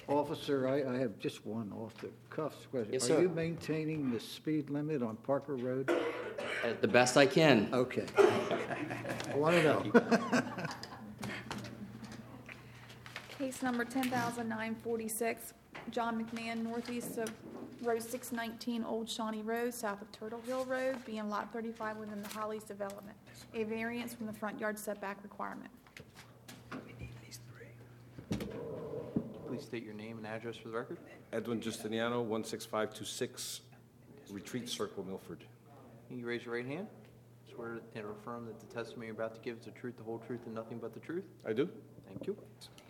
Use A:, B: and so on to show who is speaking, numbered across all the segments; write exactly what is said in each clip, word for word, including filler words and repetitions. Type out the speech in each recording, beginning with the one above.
A: Officer, I, I have just one off the cuff question.
B: Yes,
A: Are
B: sir.
A: you maintaining the speed limit on Parker Road?
B: At the best I can.
A: Okay. I want to know.
C: Case number ten thousand nine forty-six, John McMahon, northeast of Road six nineteen, Old Shawnee Road, south of Turtle Hill Road, being lot thirty-five within the Hollies development. A variance from the front yard setback requirement.
D: Please state your name and address for the record.
E: Edwin Justiniano, one six five two six, Retreat Circle, Milford.
D: Can you raise your right hand? Swear and affirm that the testimony you're about to give is the truth, the whole truth, and nothing but the truth?
E: I do?
D: Thank you.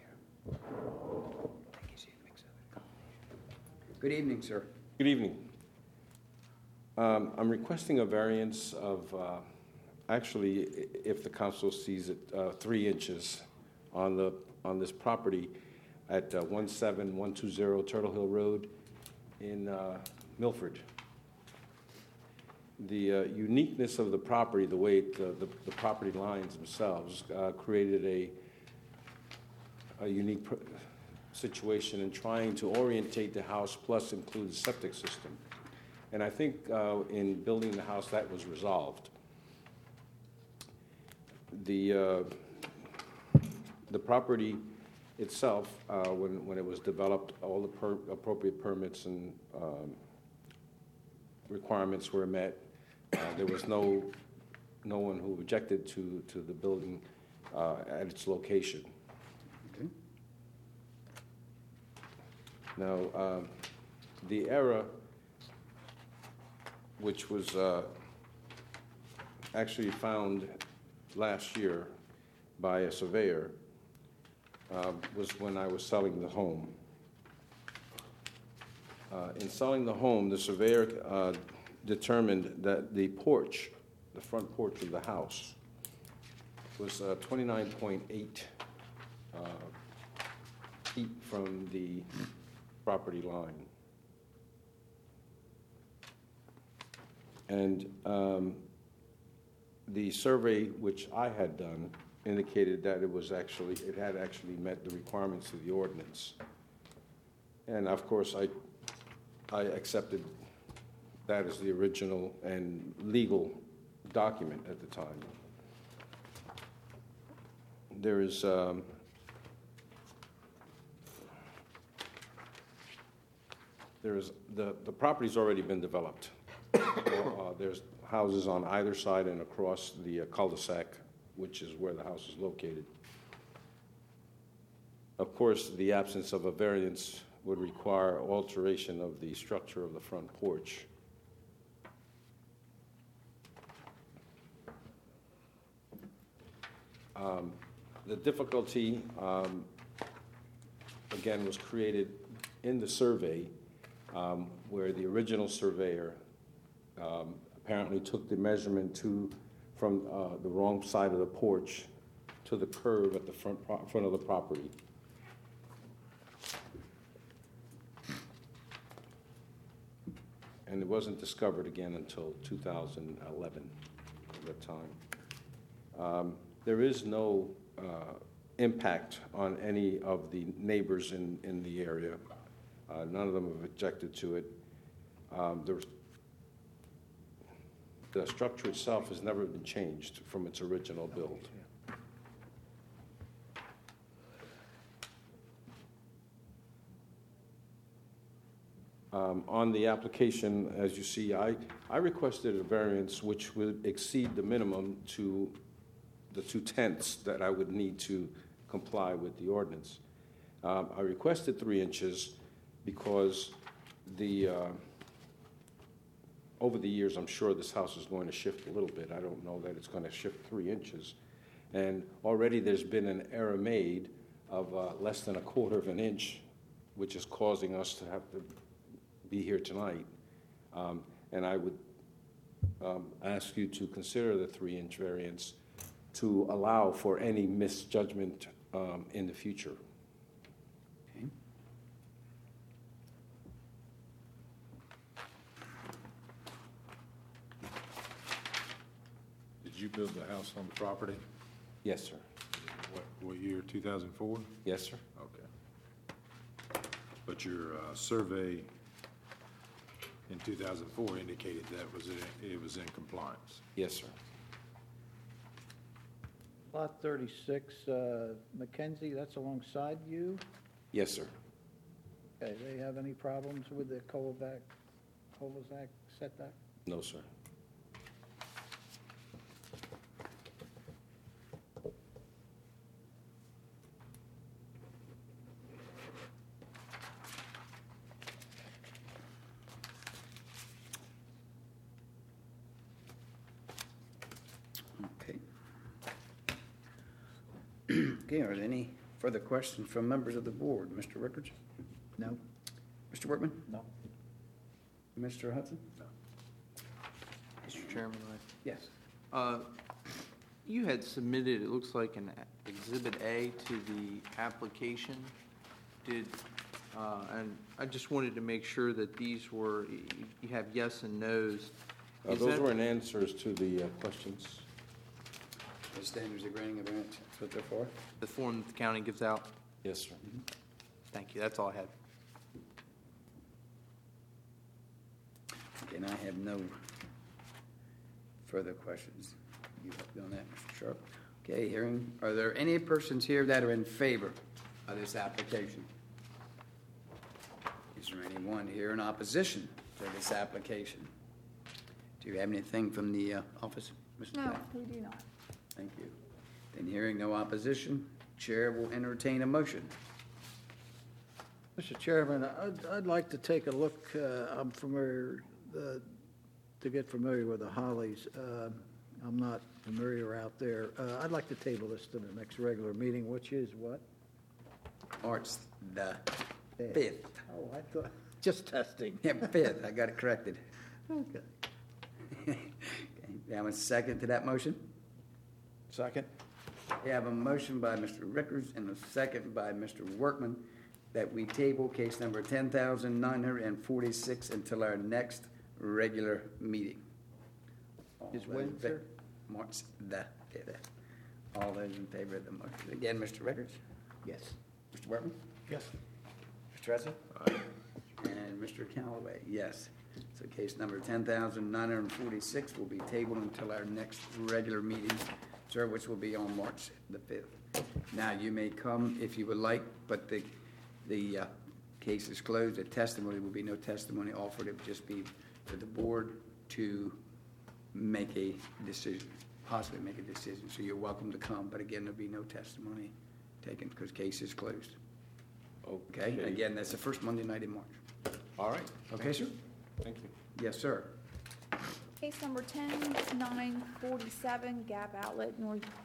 B: Good evening, sir.
E: Good evening. Um, I'm requesting a variance of, uh, actually, i- if the council sees it, uh, three inches on the, on this property at uh, one seven one two zero Turtle Hill Road in uh, Milford. The uh, uniqueness of the property, the way it, uh, the, the property lines themselves uh, created a, a unique pr- situation in trying to orientate the house plus include the septic system. And I think uh, in building the house that was resolved. The, uh, the property itself, uh, when, when it was developed, all the per- appropriate permits and um, requirements were met. Uh, there was no, no one who objected to, to the building uh, at its location.
B: Okay.
E: Now, um, the error, which was uh, actually found last year by a surveyor, uh, was when I was selling the home. Uh, in selling the home, the surveyor uh, determined that the porch, the front porch of the house, was uh, twenty-nine point eight uh, feet from the property line. And um, the survey which I had done indicated that it was actually, it had actually met the requirements of the ordinance. And of course, I, I accepted that as the original and legal document at the time. There is um, there is the the property's already been developed. uh, there's houses on either side and across the uh, cul-de-sac, which is where the house is located. Of course, the absence of a variance would require alteration of the structure of the front porch. Um, the difficulty, um, again, was created in the survey um, where the original surveyor um, apparently took the measurement to from uh, the wrong side of the porch to the curve at the front pro- front of the property. And it wasn't discovered again until two thousand eleven at that time. Um, there is no uh, impact on any of the neighbors in, in the area. Uh, none of them have objected to it. Um, there was, the structure itself has never been changed from its original build. Um, on the application, as you see, I, I requested a variance which would exceed the minimum to the two-tenths that I would need to comply with the ordinance. Um, I requested three inches because the, uh, over the years, I'm sure this house is going to shift a little bit. I don't know that it's going to shift three inches. And already there's been an error made of uh, less than a quarter of an inch, which is causing us to have to be here tonight. Um, and I would um, ask you to consider the three-inch variance to allow for any misjudgment um, in the future.
B: Okay.
F: Did you build the house on the property?
E: Yes, sir.
F: What, what year, two thousand four?
E: Yes, sir.
F: Okay. But your uh, survey in two thousand four indicated that was, in- it was in compliance.
E: Yes, sir.
A: Lot thirty-six, uh, Mackenzie, that's alongside you.
E: Yes, sir.
A: Okay, they have any problems with the cul-de-sac, cul-de-sac setback?
E: No, sir.
B: Okay. Okay, are there any further questions from members of the board? Mister Rickards?
A: No.
B: Mister Workman?
A: No.
B: Mister Hudson?
D: Mister Chairman, I-
B: Yes.
D: uh, you had submitted, it looks like an a- Exhibit A to the application. Did, uh, and I just wanted to make sure that these were, y- you have yes and no's.
E: Uh,
D: Is
E: Those
D: that-
E: were in answers to the uh, questions.
B: The standards of granting a variance, that's what they're for?
D: The form that the county gives out?
E: Yes, sir.
D: Thank you, that's all I had.
B: And I have no further questions. You have on that, Mister Sharp? Okay, hearing, are there any persons here that are in favor of this application? Is there anyone here in opposition to this application? Do you have anything from the uh, office, Mister
C: No,
B: Beck?
C: we do not.
B: Thank you. Then hearing no opposition, Chair will entertain a motion.
A: Mister Chairman, I'd, I'd like to take a look, uh, I'm familiar, uh, to get familiar with the Hollies. Um, I'm not familiar out there. Uh, I'd like to table this to the next regular meeting, which is what?
B: March the fifth.
A: Oh, I thought, just testing.
B: Yeah, fifth, I got it corrected.
A: Okay.
B: Okay, do I have a second to that motion?
F: Second?
B: We have a motion by Mister Rickards and a second by Mister Workman that we table case number ten thousand nine hundred and forty-six until our next regular meeting. All
A: Is
B: those
A: when,
B: in fa-
A: sir?
B: March the fifth. All those in favor of the motion. Again, Mister Rickards?
A: Yes.
B: Mister Workman?
F: Yes.
B: Mister Tressi? And Mister Callaway, yes. So case number ten thousand nine hundred and forty-six will be tabled until our next regular meeting, sir, which will be on March the fifth. Now, you may come if you would like, but the, the uh, case is closed. The testimony will be no testimony offered. It would just be for the board to make a decision, possibly make a decision. So you're welcome to come, but again, there'll be no testimony taken because case is closed. Okay? Again, that's the first Monday night in March.
E: All right.
B: Okay, sir?
E: Thank you.
B: Yes, sir.
C: Case number ten nine forty-seven, Gap Outlet, North